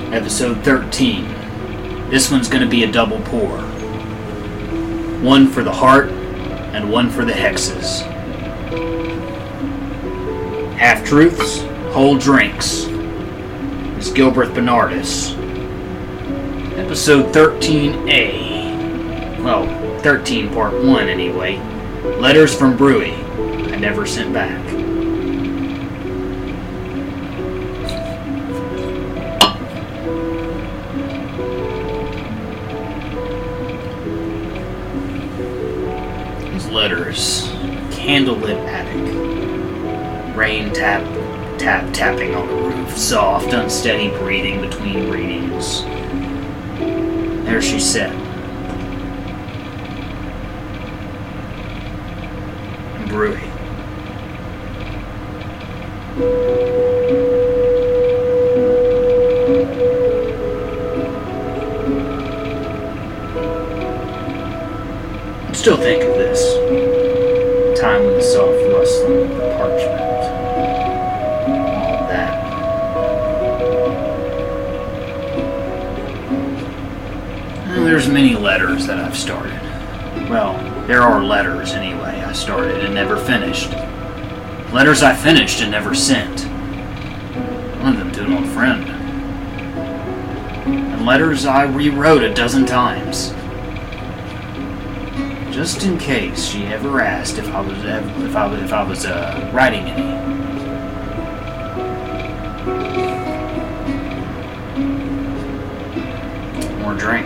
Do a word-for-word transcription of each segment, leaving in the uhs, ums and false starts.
Episode thirteen. This one's going to be a double pour. One for the heart, and one for the hexes. Half-truths, whole drinks. It's Gilbert Bernardus. Episode thirteen A. Well, thirteen part one anyway. Letters from Brewy. I never sent back. These letters. Candlelit attic. Rain tap, tap, tapping on the roof. Soft, unsteady breathing between readings. There she sat. Brewy. I still think of this. Time with the soft rustling of the parchment. All that. Well, there's many letters that I've started. Well, there are letters anyway I started and never finished. Letters I finished and never sent. One of them to an old friend. And letters I rewrote a dozen times. Just in case she ever asked if I was ever, if I was if I was uh, writing any. More drink.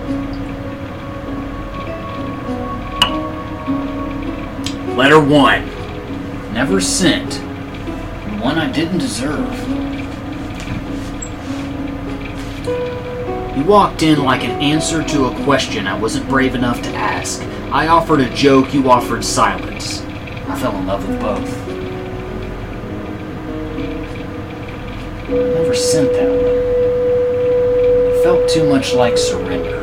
Letter one. Never sent. And one I didn't deserve. You walked in like an answer to a question I wasn't brave enough to ask. I offered a joke, you offered silence. I fell in love with both. Never sent that one. It felt too much like surrender.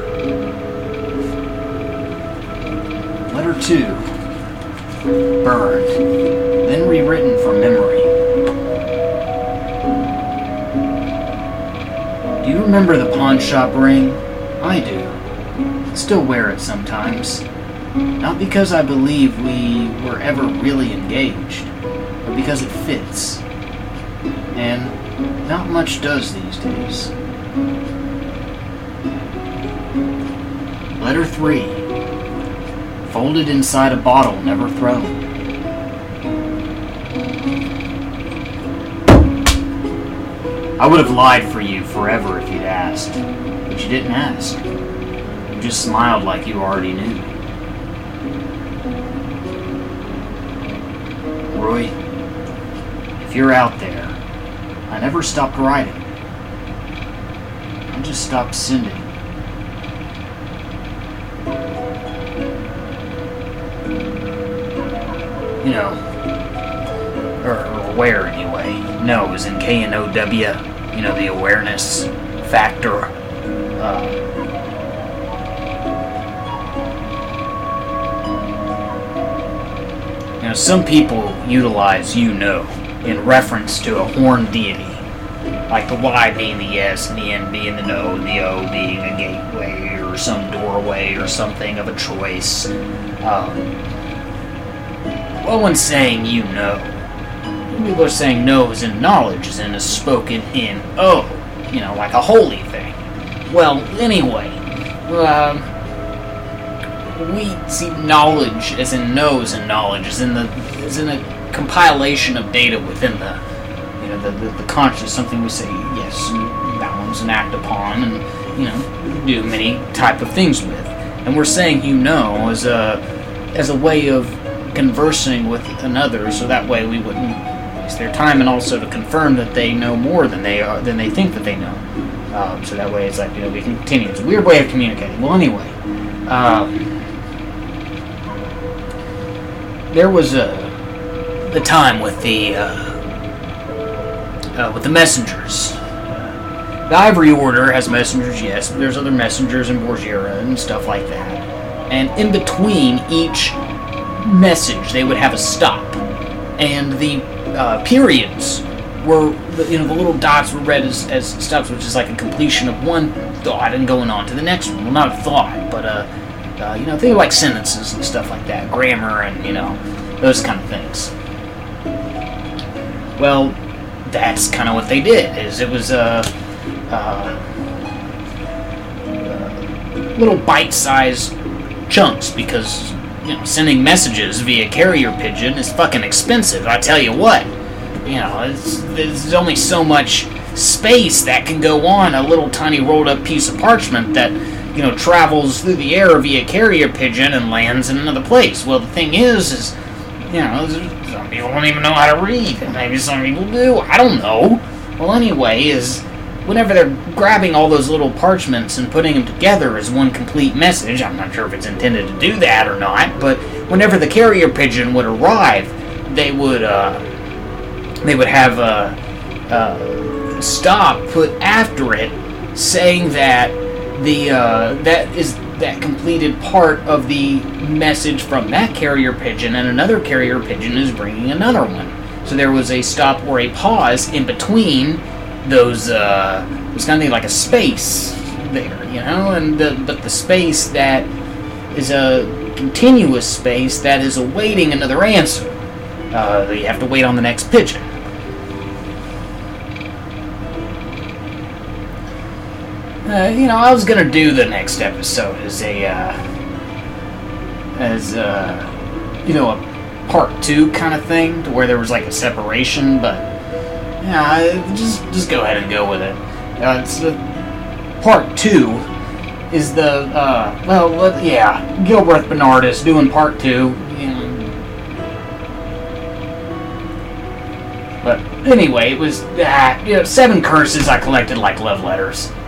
Letter two. Burned, then rewritten from memory. Do you remember the pawn shop ring? I do. I still wear it sometimes. Not because I believe we were ever really engaged, but because it fits. And not much does these days. Letter three. Folded inside a bottle, never thrown. I would have lied for you forever if you'd asked, but you didn't ask. You just smiled like you already knew. Roy, if you're out there, I never stopped writing. I just stopped sending. You know, or, or aware anyway. No is in K N O W, you know, the awareness factor. Uh, you know, some people utilize you know in reference to a horned deity, like the Y being the yes, and the N being the no, and the O being a gateway or some doorway or something of a choice. Um, Well, when saying you know, people are saying no as in knowledge, as in a spoken in O, you know, like a holy thing. Well, anyway, uh, we see knowledge as in knows and knowledge as in the as in a compilation of data within the you know the the, the conscious, something we say yes and balance and act upon, and you know do many type of things with. And we're saying you know as a as a way of conversing with another, so that way we wouldn't waste their time, and also to confirm that they know more than they are than they think that they know. Um, so that way it's like, you know, we can continue. It's a weird way of communicating. Well, anyway, um, there was a the time with the uh, uh, with the messengers. The Ivory Order has messengers, yes, but there's other messengers in Borgera and stuff like that. And in between each message, they would have a stop. And the uh, periods were, you know, the little dots were read as, as steps, which is like a completion of one thought and going on to the next one. Well, not a thought, but, uh, uh, you know, think of like sentences and stuff like that, grammar and, you know, those kind of things. Well, that's kind of what they did, is it was, uh, uh, uh little bite-sized chunks, because, you know, sending messages via carrier pigeon is fucking expensive, I tell you what. You know, it's, there's only so much space that can go on a little tiny rolled up piece of parchment that, you know, travels through the air via carrier pigeon and lands in another place. Well, the thing is, is, you know, some people don't even know how to read, and maybe some people do, I don't know. Well, anyway, is whenever they're grabbing all those little parchments and putting them together as one complete message, I'm not sure if it's intended to do that or not, but whenever the carrier pigeon would arrive, they would, uh, they would have a, a stop put after it, saying that the uh, that is that completed part of the message from that carrier pigeon, and another carrier pigeon is bringing another one. So there was a stop or a pause in between those. Uh, it was kind of like a space there, you know, and the, but the space that is a continuous space that is awaiting another answer. Uh, you have to wait on the next pigeon. Uh, you know, I was gonna do the next episode as a, uh, as, uh, you know, a part two kind of thing, to where there was like a separation, but, yeah, just, just go ahead and go with it. Uh, it's the, part two is the, uh, well, let, yeah, Gilbreth Bernardus doing part two, you know. But anyway, it was, uh, you know, seven curses I collected like love letters.